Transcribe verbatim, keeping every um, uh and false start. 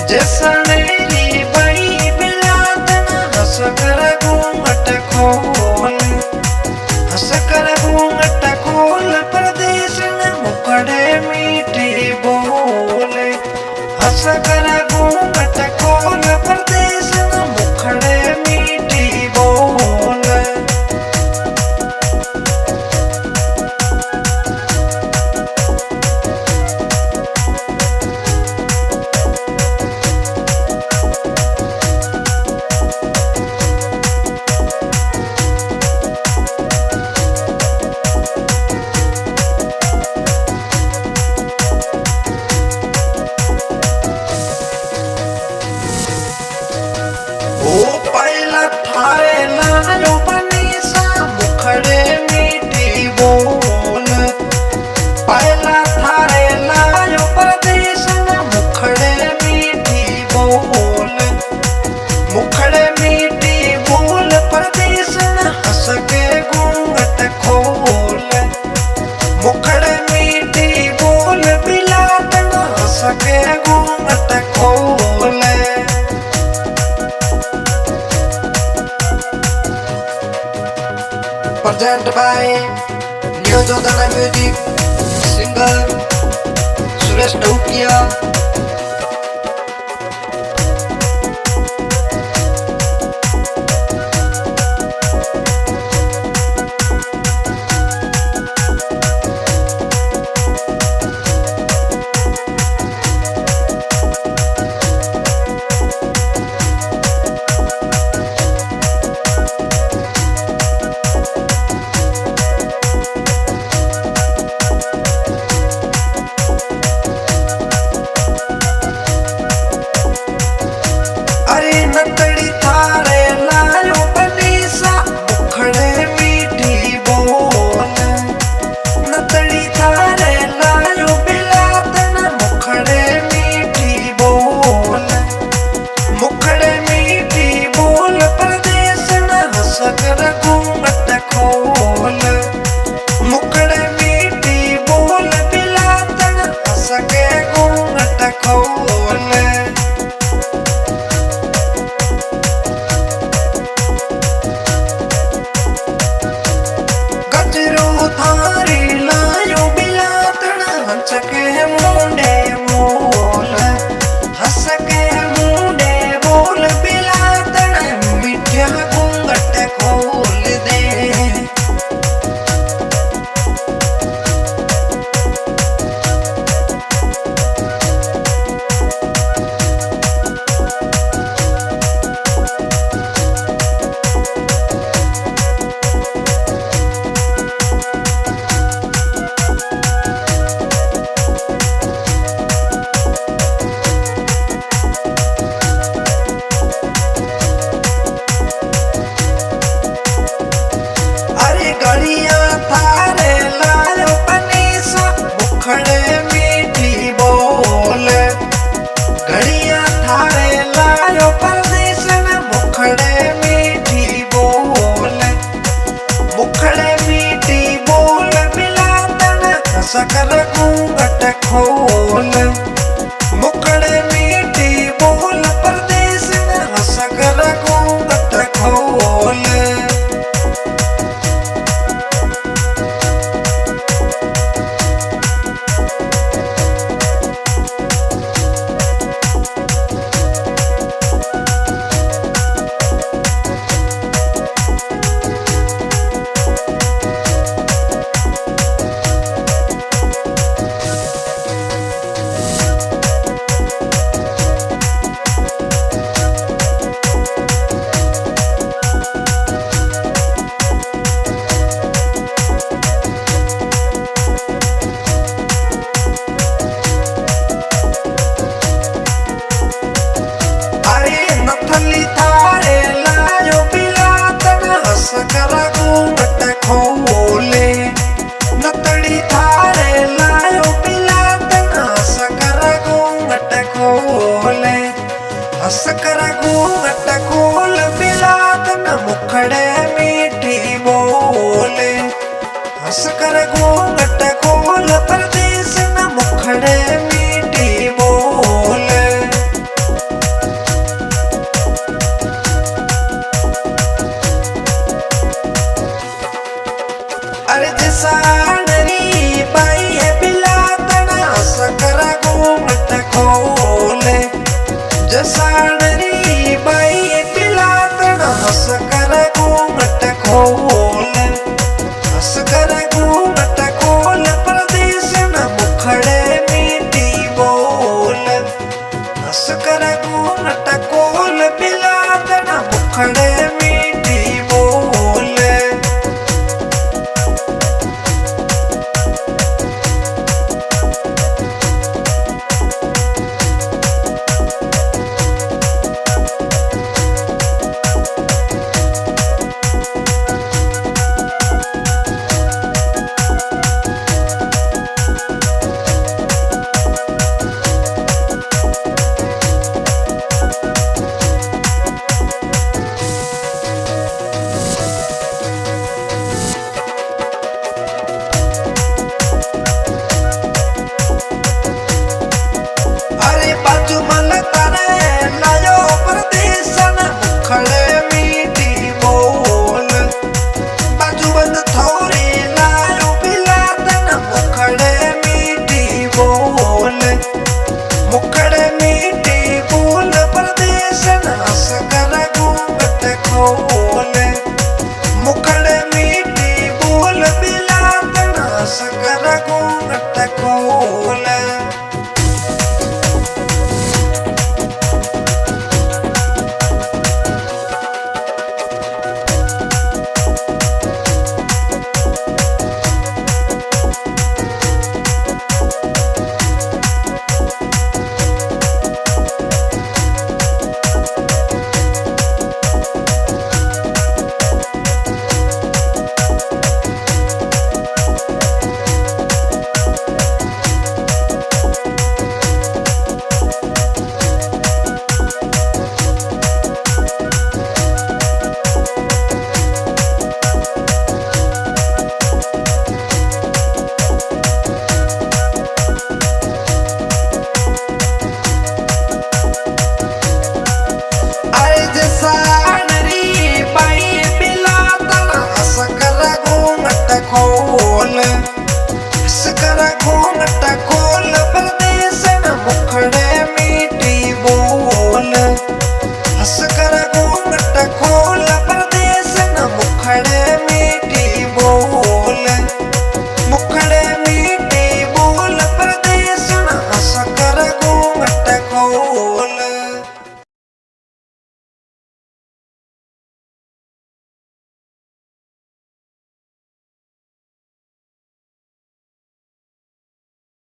जसनेरी बड़ी बिलातन हंस कर घूंघट खोल हंस कर घूंघट खोल परदेस न मुखड़े मीठी बोल हंस कर घूंघट खोल परदेस न मुखड़े मीठी बोल। थारे लालो बनीसा मुखड़े मीठी बोल पहला थारे लालो परदेस न मुखड़े मीठी बोल मुखड़े मीठी बोल परदेस न हंस के घूंघट खोल मुखड़े मीठी बोल बिलातन हंस के घूंघट खोल। Presented by Neo Jodhana Music, singer Suresh Daukia. नतड़ी थारे लायो बनीसा मुखड़े मीठी बोल नतड़ी थारे लायो बिलातन मुखड़े मीठी बोल मुखड़े मीठी बोल परदेस न हंस कर घूंघट खोल मुखड़े मीठी बोल बिलातन हंस के घूंघट खोल। थारी लायो बिलातन हंस के मुंडे बोल हंस के मुंडे बोल बिलातन मिठा घूंघट खोल दे। गलियां थारे लायो बनीसा मुखड़े मीठी बोल गलियां थारे लायो परदेस न मुखड़े मीठी बोल मुखड़े मीठी बोल बिलातन हंस कर घूंघट खोल मुखड़े मीठी बोल परदेस न हंस कर घूंघट खोल। हंस कर घूंघट खोल बिलातन मुखड़े मीठी बोले हंस कर घूंघट खोल परदेस न मुखड़े मीठी बोले। साड़री बाई पिलातन हंस कर घूंघट खोल हंस कर घूंघट खोल प्रदेश न मुखड़े मीठी बोल हंस कर घूंघट खोल।